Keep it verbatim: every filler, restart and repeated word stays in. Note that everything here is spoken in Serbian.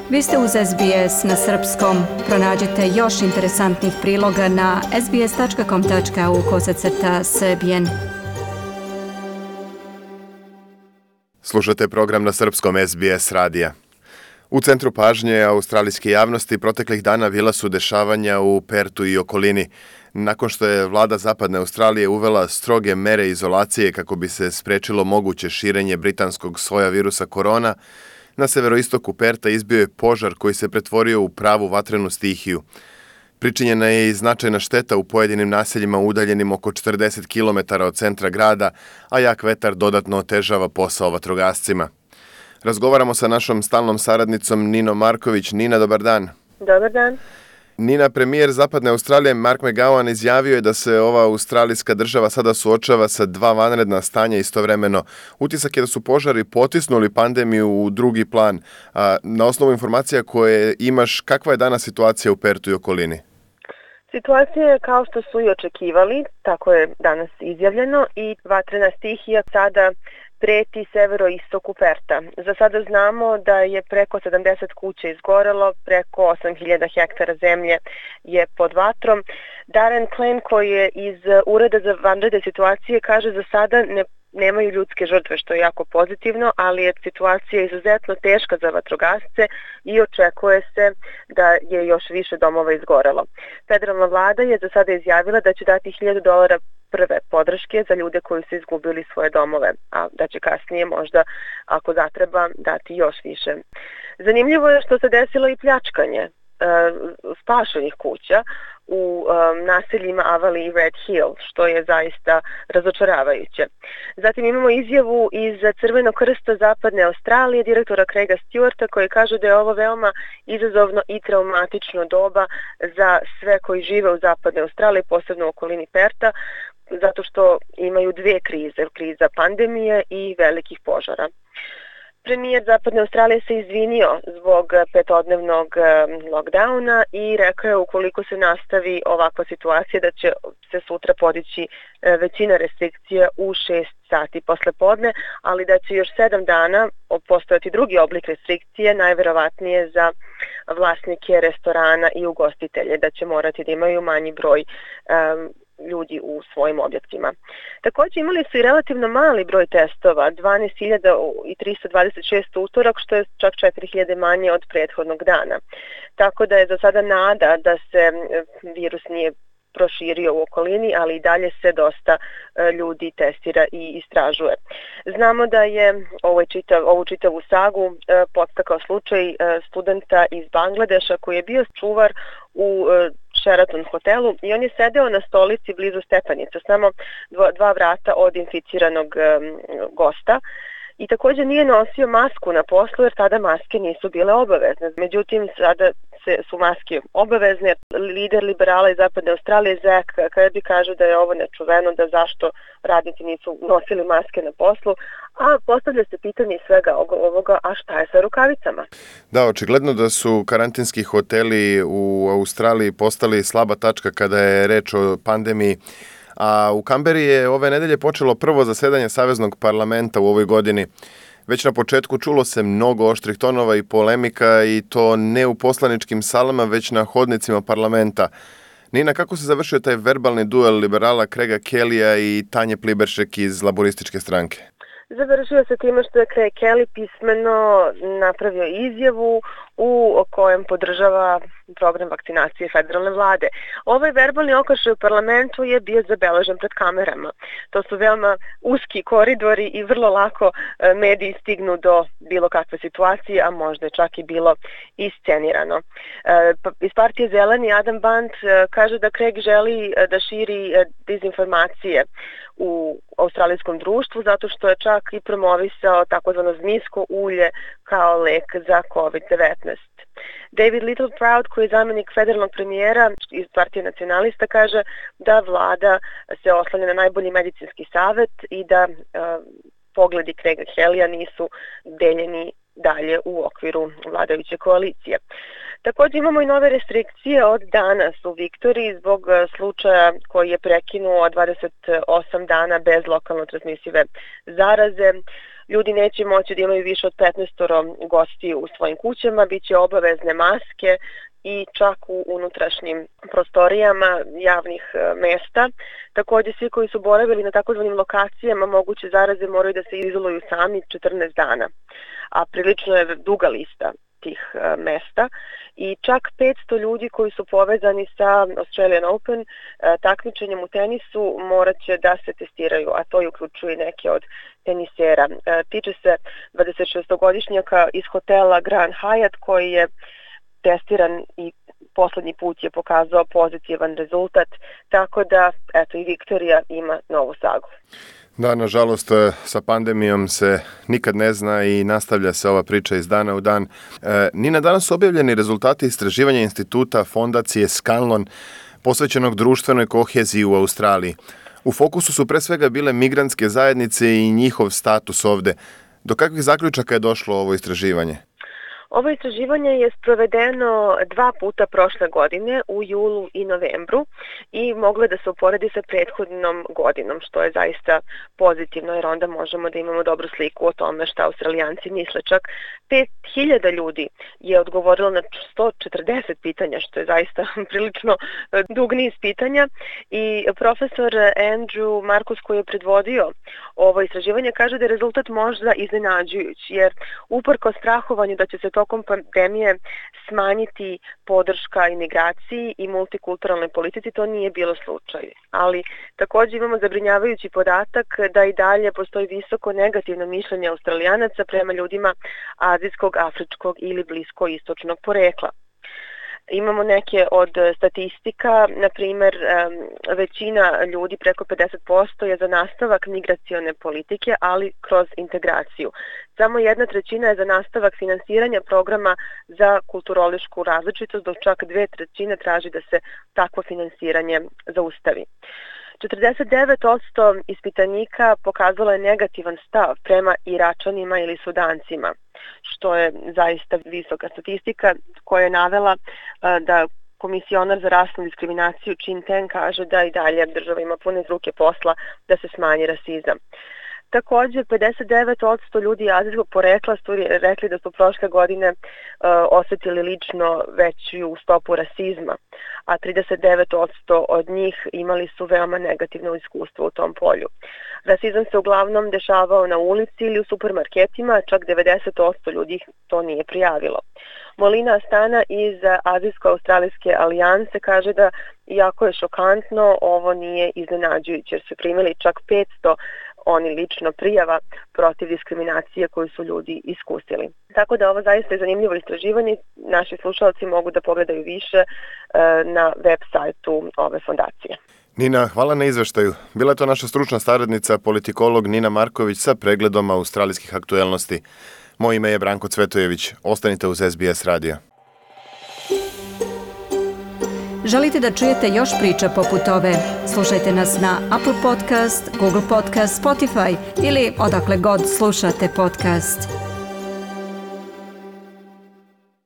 Vi ste uz S B S na srpskom. Pronađite još interesantnih priloga na sbs.com.au kosacrta srbijen. Slušate program na srpskom S B S radija. U centru pažnje australijske javnosti proteklih dana bila su dešavanja u Pertu i okolini. Nakon što je vlada Zapadne Australije uvela stroge mere izolacije kako bi se sprečilo moguće širenje britanskog soja virusa korona, na severoistoku Perta izbio je požar koji se pretvorio u pravu vatrenu stihiju. Pričinjena je i značajna šteta u pojedinim naseljima udaljenim oko četrdeset kilometara od centra grada, a jak vetar dodatno otežava posao vatrogascima. Razgovaramo sa našom stalnom saradnicom Ninom Marković. Nina, dobar dan. Dobar dan. Nina, premijer Zapadne Australije Mark McGowan izjavio je da se ova australijska država sada suočava sa dva vanredna stanja istovremeno. Utisak je da su požari potisnuli pandemiju u drugi plan. A, na osnovu informacija koje imaš, kakva je danas situacija u Pertu i okolini? Situacija je kao što su i očekivali, tako je danas izjavljeno, i vatrena stihija sada preti severoistoku Perta. Za sada znamo da je preko sedamdeset kuća izgorelo, preko osam hiljada hektara zemlje je pod vatrom. Darren Klein, koji je iz Ureda za vanredne situacije, kaže za sada ne nemaju ljudske žrtve, što je jako pozitivno, ali je situacija izuzetno teška za vatrogasce i očekuje se da je još više domova izgorelo. Federalna vlada je za sada izjavila da će dati hiljadu dolara prve podrške za ljude koji su izgubili svoje domove, a da će kasnije možda, ako zatreba, dati još više. Zanimljivo je što se desilo i pljačkanje spašenih kuća u um, naseljima Avali i Red Hill, što je zaista razočaravajuće. Zatim imamo izjavu iz Crvenog krsta Zapadne Australije, direktora Craiga Stewarta, koji kaže da je ovo veoma izazovno i traumatično doba za sve koji žive u Zapadnoj Australiji, posebno u okolini Perta, zato što imaju dve krize, kriza pandemije i velikih požara. Premijer Zapadne Australije se izvinio zbog petodnevnog lockdowna i rekao je ukoliko se nastavi ovakva situacija da će se sutra podići većina restrikcija u šest sati posle podne, ali da će još sedam dana postojati drugi oblik restrikcije, najverovatnije za vlasnike restorana i ugostitelje, da će morati da imaju manji broj um, ljudi u svojim objektima. Također imali su i relativno mali broj testova, dvanaest hiljada tristo dvadeset šest utorak, što je čak četiri hiljade manje od prethodnog dana. Tako da je za sada nada da se virus nije proširio u okolini, ali i dalje se dosta ljudi testira i istražuje. Znamo da je ovaj čitav, ovu čitavu sagu podstakao slučaj studenta iz Bangladeša koji je bio čuvar u Sheraton hotelu i on je sedeo na stolici blizu stepenice, samo dva, dva vrata od inficiranog um, gosta. I također nije nosio masku na poslu jer tada maske nisu bile obavezne. Međutim, sada se, su maske obavezne. Lider liberala iz Zapadne Australije, Zach Kirby, kaže da je ovo nečuveno, da zašto radnici nisu nosili maske na poslu, a postavlja se pitanje svega ovoga, a šta je sa rukavicama? Da, očigledno da su karantinski hoteli u Australiji postali slaba tačka kada je reč o pandemiji. A u Kamberi je ove nedelje počelo prvo zasedanje Saveznog parlamenta u ovoj godini. Već na početku čulo se mnogo oštrih tonova i polemika i to ne u poslaničkim salama, već na hodnicima parlamenta. Nina, kako se završio taj verbalni duel liberala Craiga Kellya i Tanje Pliberšek iz laborističke stranke? Završio se time što je Craig Kelly pismeno napravio izjavu u kojem podržava program vakcinacije federalne vlade. Ovaj verbalni okršaj u parlamentu je bio zabeležen pred kamerama. To su veoma uski koridori i vrlo lako mediji stignu do bilo kakve situacije, a možda je čak i bilo iscenirano. Iz partije Zeleni Adam Band kaže da Craig želi da širi dezinformacije u australijskom društvu zato što je čak i promovisao takozvano zmijsko ulje kao lek za kovid devetnaest. David Littleproud, koji je zamjenik federalnog premijera iz partije nacionalista, kaže da vlada se oslanja na najbolji medicinski savjet i da uh, pogledi Craiga Kellya nisu deljeni dalje u okviru vladajuće koalicije. Također imamo i nove restrikcije od danas u Viktoriji zbog slučaja koji je prekinuo dvadeset osam dana bez lokalno transmisive zaraze. ljudi neće moći da imaju više od petnaest gostiju u svojim kućama, bit će obavezne maske i čak u unutrašnjim prostorijama javnih mesta. Također svi koji su boravili na takozvanim lokacijama moguće zaraze moraju da se izoluju sami četrnaest dana, a prilično je duga lista tih mesta i čak petsto ljudi koji su povezani sa Australian Open takmičenjem u tenisu morat će da se testiraju, a to i uključuje neke od tenisera. Tiče se dvadesetšestogodišnjaka iz hotela Grand Hyatt koji je testiran i poslednji put je pokazao pozitivan rezultat, tako da eto i Viktorija ima novu sagu. Da, nažalost, sa pandemijom se nikad ne zna i nastavlja se ova priča iz dana u dan. E, Nina, danas su objavljeni rezultati istraživanja instituta fondacije Scanlon posvećenog društvenoj koheziji u Australiji. U fokusu su pre svega bile migrantske zajednice i njihov status ovde. Do kakvih zaključaka je došlo ovo istraživanje? Ovo istraživanje je sprovedeno dva puta prošle godine, u julu i novembru, i moglo da se uporedi sa prethodnom godinom, što je zaista pozitivno, jer onda možemo da imamo dobru sliku o tome šta Australijanci misle. Čak pet hiljada ljudi je odgovorilo na sto četrdeset pitanja, što je zaista prilično dug niz pitanja, i profesor Andrew Markus, koji je predvodio ovo istraživanje, kaže da je rezultat možda iznenađujući, jer uprkos strahovanju da će se tokom pandemije smanjiti podrška imigraciji i multikulturalnoj politici, to nije bilo slučaj. Ali također imamo zabrinjavajući podatak da i dalje postoji visoko negativno mišljenje Australijanaca prema ljudima azijskog, afričkog ili bliskoistočnog porekla. Imamo neke od statistika, na primjer većina ljudi, preko pedeset posto, je za nastavak migracione politike, ali kroz integraciju. Samo jedna trećina je za nastavak finansiranja programa za kulturološku različitost, dok čak dve trećine traži da se takvo finansiranje zaustavi. četrdeset devet posto ispitanika pokazalo je negativan stav prema Iračanima ili Sudancima, što je zaista visoka statistika koja je navela da komisionar za rasnu diskriminaciju Chin Teng kaže da i dalje država ima pune ruke posla da se smanji rasizam. Također, pedeset devet posto ljudi azijskog porekla su rekli da su prošle godine uh, osetili lično veću stopu rasizma, a trideset devet posto od njih imali su veoma negativno iskustvo u tom polju. Rasizam se uglavnom dešavao na ulici ili u supermarketima, čak devedeset posto ljudi to nije prijavilo. Molina Astana iz Azijsko-Australijske alijanse kaže da, iako je šokantno, ovo nije iznenađujuće, jer su primili čak petsto oni lično prijava protiv diskriminacije koju su ljudi iskusili. Tako da ovo zaista je zanimljivo istraživanje. Naši slušalci mogu da pogledaju više na web sajtu ove fondacije. Nina, hvala na izveštaju. Bila je to naša stručna saradnica, politikolog Nina Marković sa pregledom australijskih aktuelnosti. Moje ime je Branko Cvetojević. Ostanite uz S B S radio. Želite da čujete još priča poput ove? Slušajte nas na Apple Podcast, Google Podcast, Spotify ili odakle god slušate podcast.